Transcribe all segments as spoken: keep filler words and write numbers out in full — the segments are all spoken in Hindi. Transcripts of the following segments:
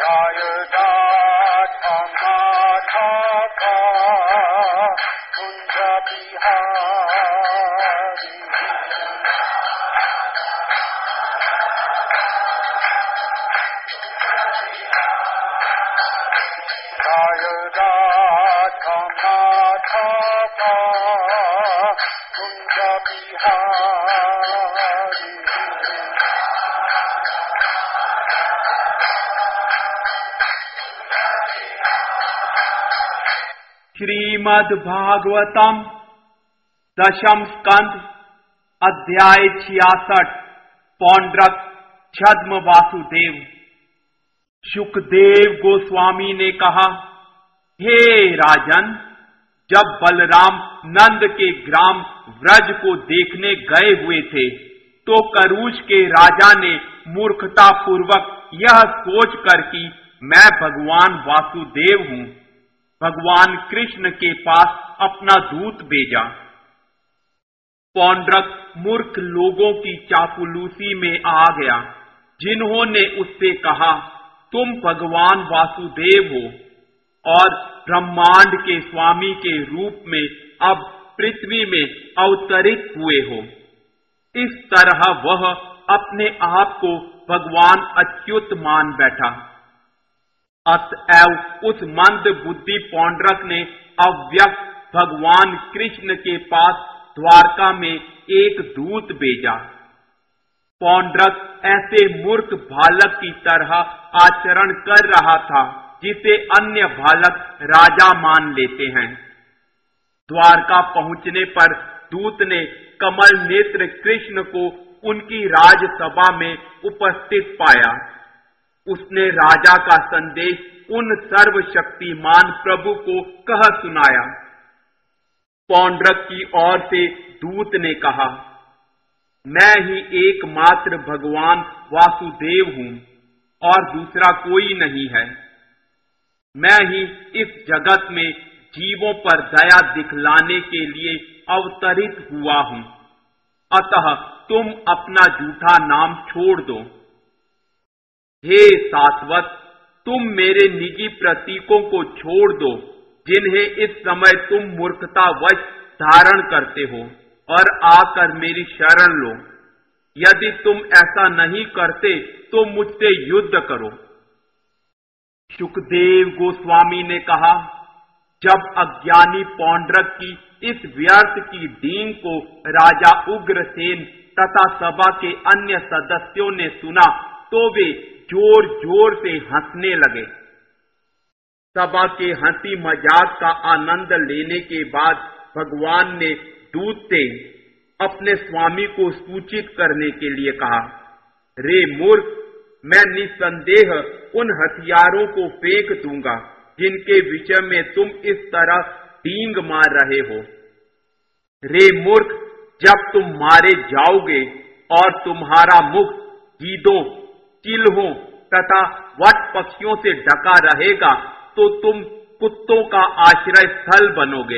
श्रीमद् भागवतम दशम स्कंद अध्याय छियासठ। पौंड्रक छद्म वासुदेव। शुकदेव गोस्वामी ने कहा, हे राजन, जब बलराम नंद के ग्राम व्रज को देखने गए हुए थे तो करूष के राजा ने मूर्खता पूर्वक यह सोचकर कि मैं भगवान वासुदेव हूं, भगवान कृष्ण के पास अपना दूत भेजा। पौंड्रक मूर्ख लोगों की चापलूसी में आ गया, जिन्होंने उससे कहा, तुम भगवान वासुदेव हो और ब्रह्मांड के स्वामी के रूप में अब पृथ्वी में अवतरित हुए हो। इस तरह वह अपने आप को भगवान अच्युत मान बैठा। अतएव उस मंद बुद्धि पौंड्रक ने अव्यक्त भगवान कृष्ण के पास द्वारका में एक दूत भेजा। पौंड्रक ऐसे मूर्ख बालक की तरह आचरण कर रहा था जिसे अन्य बालक राजा मान लेते हैं। द्वारका पहुंचने पर दूत ने कमल नेत्र कृष्ण को उनकी राजसभा में उपस्थित पाया। उसने राजा का संदेश उन सर्वशक्तिमान प्रभु को कह सुनाया। पौंड्रक की ओर से दूत ने कहा, मैं ही एकमात्र भगवान वासुदेव हूं और दूसरा कोई नहीं है। मैं ही इस जगत में जीवों पर दया दिखलाने के लिए अवतरित हुआ हूं। अतः तुम अपना झूठा नाम छोड़ दो। हे शाश्वत, तुम मेरे निजी प्रतीकों को छोड़ दो, जिन्हें इस समय तुम मूर्खतावश धारण करते हो, और आकर मेरी शरण लो। यदि तुम ऐसा नहीं करते तो मुझसे युद्ध करो। शुकदेव गोस्वामी ने कहा, जब अज्ञानी पौंड्रक की इस व्यर्थ की डींग को राजा उग्रसेन तथा सभा के अन्य सदस्यों ने सुना तो वे जोर जोर से हंसने लगे। सभा के हंसी मजाक का आनंद लेने के बाद भगवान ने दूत से अपने स्वामी को सूचित करने के लिए कहा, रे मूर्ख, मैं निसंदेह उन हथियारों को फेंक दूंगा जिनके विषय में तुम इस तरह डींग मार रहे हो। रे मूर्ख, जब तुम मारे जाओगे और तुम्हारा मुख गीदों, चिल्हों तथा वट पक्षियों से ढका रहेगा तो तुम कुत्तों का आश्रय स्थल बनोगे।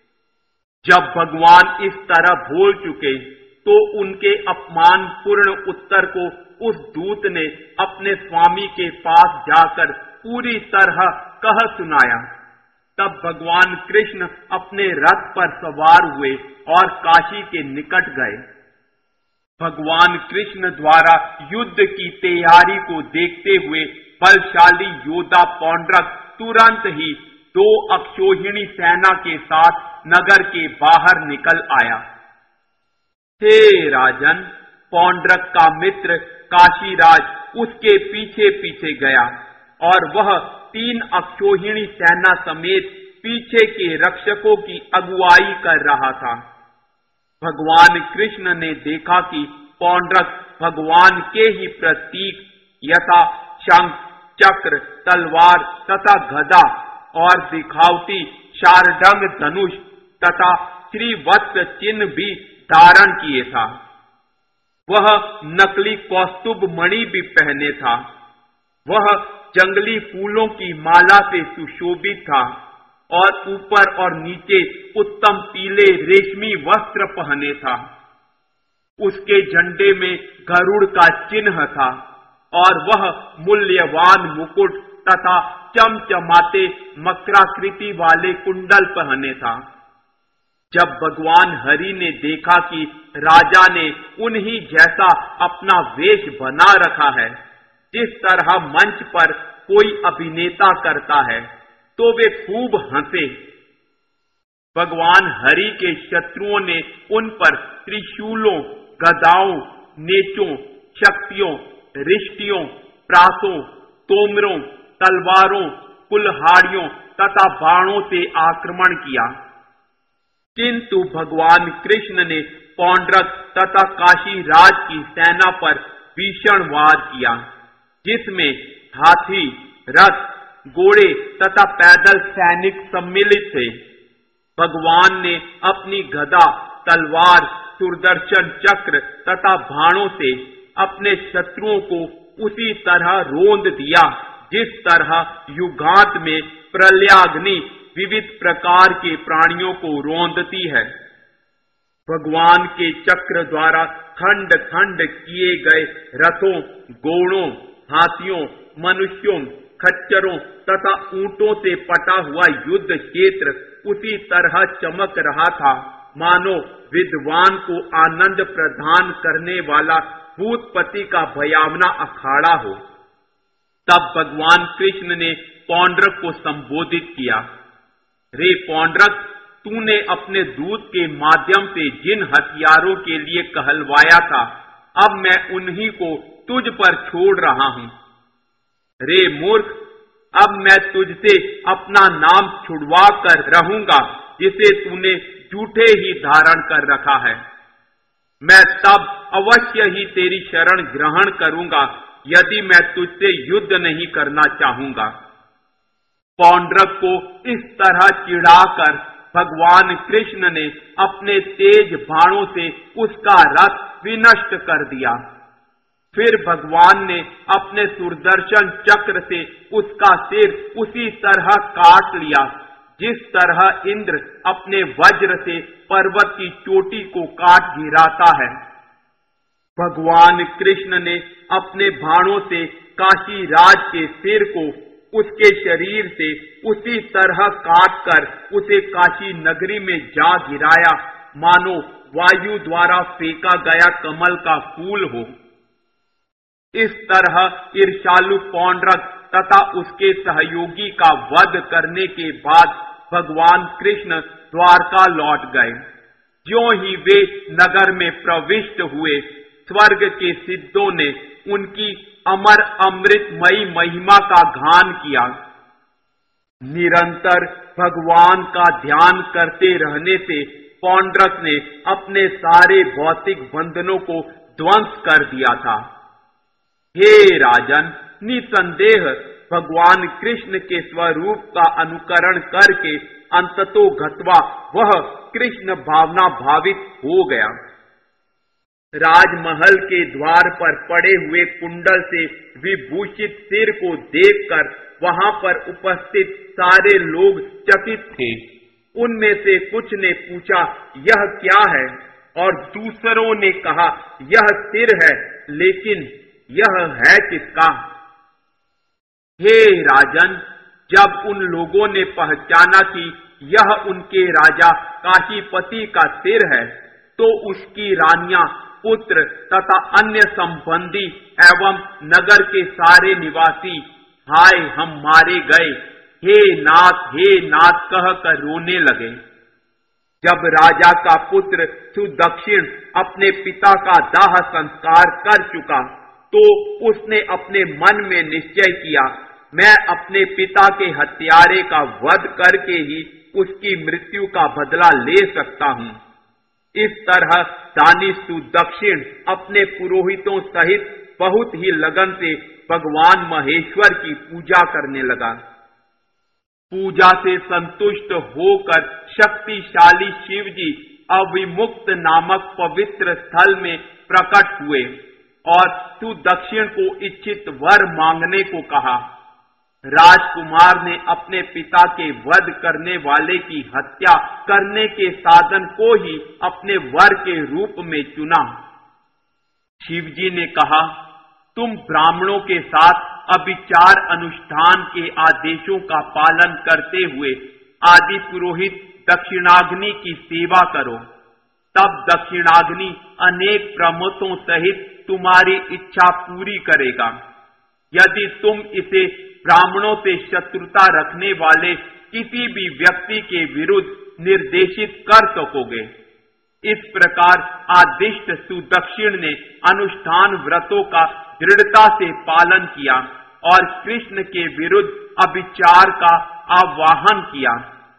जब भगवान इस तरह बोल चुके तो उनके अपमानपूर्ण उत्तर को उस दूत ने अपने स्वामी के पास जाकर पूरी तरह कह सुनाया। तब भगवान कृष्ण अपने रथ पर सवार हुए और काशी के निकट गए। भगवान कृष्ण द्वारा युद्ध की तैयारी को देखते हुए बलशाली योद्धा पौंड्रक तुरंत ही दो अक्षौहिणी सेना के साथ नगर के बाहर निकल आया। हे राजन, पौंड्रक का मित्र काशीराज उसके पीछे पीछे गया और वह तीन अक्षौहिणी सेना समेत पीछे के रक्षकों की अगुवाई कर रहा था। भगवान कृष्ण ने देखा कि पौंड्रक भगवान के ही प्रतीक यथा शंख, चक्र, तलवार तथा गदा और दिखावटी शारडंग धनुष तथा श्रीवत्स चिन्ह भी धारण किए था। वह नकली कौस्तुभ मणि भी पहने था। वह जंगली फूलों की माला से सुशोभित था और ऊपर और नीचे उत्तम पीले रेशमी वस्त्र पहने था। उसके झंडे में गरुड़ का चिन्ह था और वह मूल्यवान मुकुट तथा चमचमाते मकराकृति वाले कुंडल पहने था। जब भगवान हरि ने देखा कि राजा ने उन्हीं जैसा अपना वेश बना रखा है जिस तरह मंच पर कोई अभिनेता करता है, तो वे खूब हंसे। भगवान हरि के शत्रुओं ने उन पर त्रिशूलों, गदाओं, नेचों, शक्तियों, रिष्टियों, प्रासों, तोमरों, तलवारों, कुल्हाड़ियों तथा बाणों से आक्रमण किया, किंतु भगवान कृष्ण ने पौंड्रक तथा काशी राज की सेना पर भीषण वार किया, जिसमें हाथी, रथ, घोड़े तथा पैदल सैनिक सम्मिलित थे। भगवान ने अपनी गदा, तलवार, सुदर्शन चक्र तथा बाणों से अपने शत्रुओं को उसी तरह रोंद दिया जिस तरह युगांत में प्रलयाग्नि विविध प्रकार के प्राणियों को रोंदती है। भगवान के चक्र द्वारा खंड खंड किए गए रथों, घोड़ों, हाथियों, मनुष्यों, खच्चरों तथा ऊंटों से पटा हुआ युद्ध क्षेत्र उसी तरह चमक रहा था मानो विद्वान को आनंद प्रदान करने वाला भूतपति का भयावना अखाड़ा हो। तब भगवान कृष्ण ने पौंड्रक को संबोधित किया, रे पौंड्रक, तूने अपने दूत के माध्यम से जिन हथियारों के लिए कहलवाया था, अब मैं उन्हीं को तुझ पर छोड़ रहा हूं। रे मूर्ख, अब मैं तुझसे अपना नाम छुड़वा कर रहूंगा जिसे तूने झूठे ही धारण कर रखा है। मैं तब अवश्य ही तेरी शरण ग्रहण करूंगा यदि मैं तुझसे युद्ध नहीं करना चाहूंगा। पौंड्रक को इस तरह चिढ़ाकर भगवान कृष्ण ने अपने तेज बाणों से उसका रथ विनष्ट कर दिया। फिर भगवान ने अपने सुदर्शन चक्र से उसका सिर उसी तरह काट लिया जिस तरह इंद्र अपने वज्र से पर्वत की चोटी को काट गिराता है। भगवान कृष्ण ने अपने बाणों से काशी राज के सिर को उसके शरीर से उसी तरह काट कर उसे काशी नगरी में जा गिराया मानो वायु द्वारा फेंका गया कमल का फूल हो। इस तरह ईर्ष्यालु पौंड्रक तथा उसके सहयोगी का वध करने के बाद भगवान कृष्ण द्वारका लौट गए। ज्यों ही वे नगर में प्रविष्ट हुए, स्वर्ग के सिद्धों ने उनकी अमर अमृतमयी महिमा का गान किया। निरंतर भगवान का ध्यान करते रहने से पौंड्रक ने अपने सारे भौतिक बंधनों को ध्वंस कर दिया था। हे राजन, निसंदेह भगवान कृष्ण के स्वरूप का अनुकरण करके अंततो गत्वा वह कृष्ण भावना भावित हो गया। राजमहल के द्वार पर पड़े हुए कुंडल से विभूषित सिर को देखकर वहां पर उपस्थित सारे लोग चकित थे। उनमें से कुछ ने पूछा, यह क्या है? और दूसरों ने कहा, यह सिर है, लेकिन यह है किसका? हे राजन, जब उन लोगों ने पहचाना कि यह उनके राजा काशीपति का सिर है, तो उसकी रानियां, पुत्र तथा अन्य संबंधी एवं नगर के सारे निवासी, हाय हम मारे गए, हे नाथ हे नाथ कह कर रोने लगे। जब राजा का पुत्र सुदक्षिण अपने पिता का दाह संस्कार कर चुका, तो उसने अपने मन में निश्चय किया, मैं अपने पिता के हत्यारे का वध करके ही उसकी मृत्यु का बदला ले सकता हूं। इस तरह दानी सुदक्षिण अपने पुरोहितों सहित बहुत ही लगन से भगवान महेश्वर की पूजा करने लगा। पूजा से संतुष्ट होकर शक्तिशाली शिव जी अविमुक्त नामक पवित्र स्थल में प्रकट हुए और सुदक्षिण को इच्छित वर मांगने को कहा। राजकुमार ने अपने पिता के वध करने वाले की हत्या करने के साधन को ही अपने वर के रूप में चुना। शिवजी ने कहा, तुम ब्राह्मणों के साथ अभिचार अनुष्ठान के आदेशों का पालन करते हुए आदि पुरोहित दक्षिणाग्नि की सेवा करो। तब दक्षिणाग्नि अनेक प्रमथों सहित तुम्हारी इच्छा पूरी करेगा। यदि तुम इसे ब्राह्मणों से शत्रुता रखने वाले किसी भी व्यक्ति के विरुद्ध निर्देशित कर सकोगे। इस प्रकार आदिष्ट सुदक्षिण ने अनुष्ठान व्रतों का दृढ़ता से पालन किया और कृष्ण के विरुद्ध अभिचार का आह्वान किया।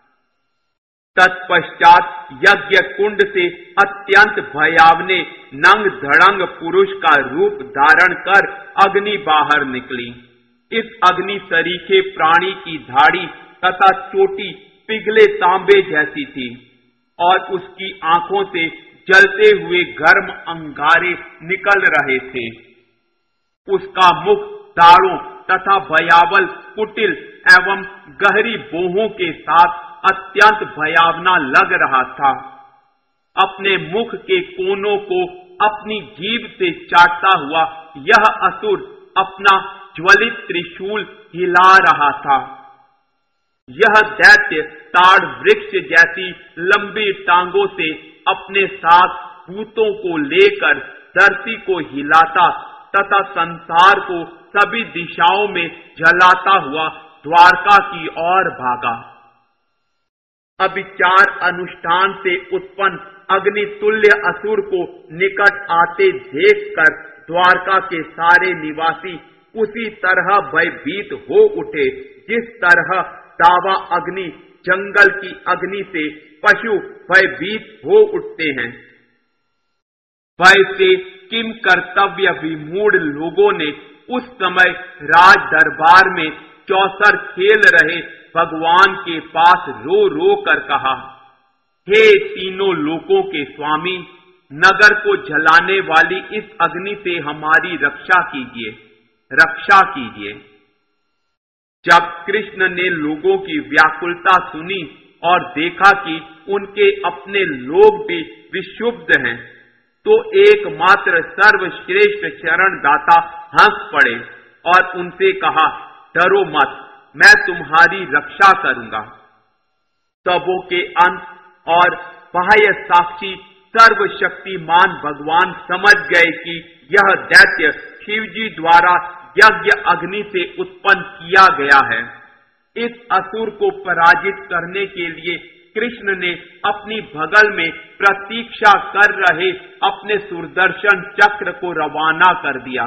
तत्पश्चात यज्ञ कुंड से अत्यंत भयावने नंग धड़ंग पुरुष का रूप धारण कर अग्नि बाहर निकली। इस अग्नि सरीखे प्राणी की धाड़ी तथा चोटी पिघले तांबे जैसी थी और उसकी आंखों से जलते हुए गर्म अंगारे निकल रहे थे। उसका मुख दाढ़ों तथा भयावल कुटिल एवं गहरी बोहों के साथ अत्यंत भयावना लग रहा था। अपने मुख के कोनों को अपनी जीभ से चाटता हुआ यह असुर अपना ज्वलित त्रिशूल हिला रहा था। यह दैत्य ताड़ वृक्ष जैसी लंबी टांगों से अपने साथ भूतों को लेकर धरती को हिलाता तथा संसार को सभी दिशाओं में जलाता हुआ द्वारका की ओर भागा। अभिचार अनुष्ठान से उत्पन्न अग्नितुल्य असुर को निकट आते देखकर द्वारका के सारे निवासी उसी तरह भयभीत हो उठे जिस तरह दावा अग्नि जंगल की अग्नि से पशु भयभीत हो उठते हैं। भय से किम कर्तव्य विमूढ़ लोगों ने उस समय राज दरबार में चौसर खेल रहे भगवान के पास रो रो कर कहा, हे तीनों लोकों के स्वामी, नगर को जलाने वाली इस अग्नि से हमारी रक्षा कीजिए, रक्षा कीजिए। जब कृष्ण ने लोगों की व्याकुलता सुनी और देखा कि उनके अपने लोग भी विक्षुब्ध हैं, तो एकमात्र सर्वश्रेष्ठ शरण दाता हंस पड़े और उनसे कहा, डरो मत, मैं तुम्हारी रक्षा करूंगा। सबों के अंत और बाह्य साक्षी सर्वशक्तिमान भगवान समझ गए कि यह दैत्य शिवजी द्वारा यज्ञ अग्नि से उत्पन्न किया गया है। इस असुर को पराजित करने के लिए कृष्ण ने अपनी भगल में प्रतीक्षा कर रहे अपने सुदर्शन चक्र को रवाना कर दिया।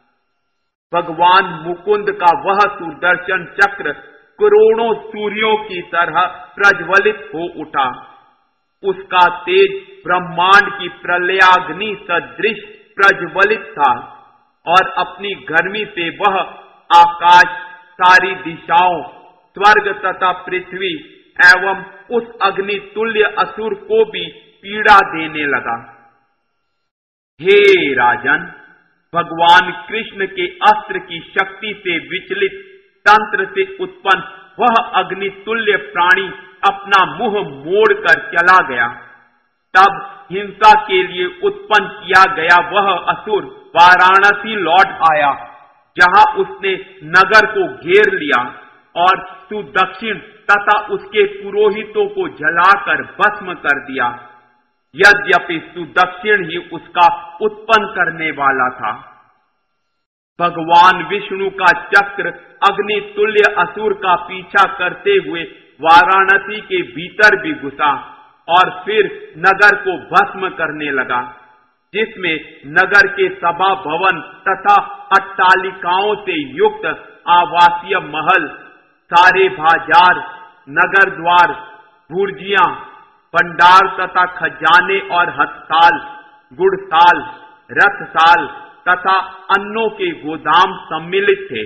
भगवान मुकुंद का वह सुदर्शन चक्र करोड़ों सूर्यों की तरह प्रज्वलित हो उठा। उसका तेज ब्रह्मांड की प्रलयाग्नि सदृश प्रज्वलित था और अपनी गर्मी से वह आकाश, सारी दिशाओं, स्वर्ग तथा पृथ्वी एवं उस अग्नि तुल्य असुर को भी पीड़ा देने लगा। हे राजन, भगवान कृष्ण के अस्त्र की शक्ति से विचलित तंत्र से उत्पन्न वह अग्नि तुल्य प्राणी अपना मुंह मोड़कर चला गया। तब हिंसा के लिए उत्पन्न किया गया वह असुर वाराणसी लौट आया, जहां उसने नगर को घेर लिया और सुदक्षिण तथा उसके पुरोहितों को जलाकर भस्म कर दिया। यद्यपि सुदक्षिण ही उसका उत्पन्न करने वाला था। भगवान विष्णु का चक्र अग्नि तुल्य असुर का पीछा करते हुए वाराणसी के भीतर भी घुसा और फिर नगर को भस्म करने लगा, जिसमें नगर के सभा भवन तथा अट्टालिकाओं से युक्त आवासीय महल, सारे बाजार, नगर द्वार, भुर्जियां, भंडार तथा खजाने और हथसाल, गुड़साल, रथसाल तथा अन्नों के गोदाम सम्मिलित थे।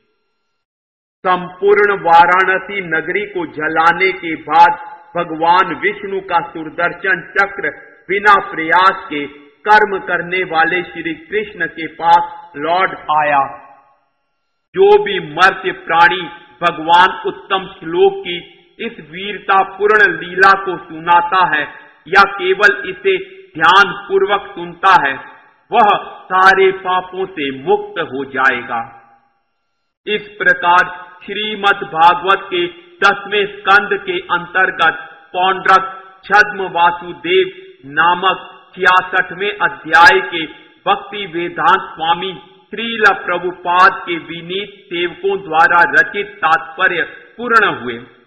संपूर्ण वाराणसी नगरी को जलाने के बाद भगवान विष्णु का सुदर्शन चक्र बिना प्रयास के कर्म करने वाले श्री कृष्ण के पास लौट आया। जो भी मर्त्य प्राणी भगवान उत्तम श्लोक की इस वीरता पूर्ण लीला को सुनाता है या केवल इसे ध्यान पूर्वक सुनता है, वह सारे पापों से मुक्त हो जाएगा। इस प्रकार श्रीमद् भागवत के दसवें स्कंद के अंतर्गत पौंड्रक छद्म वासुदेव नामक छियासठवें अध्याय के भक्ति वेदांत स्वामी श्रील प्रभुपाद के विनीत सेवकों द्वारा रचित तात्पर्य पूर्ण हुए।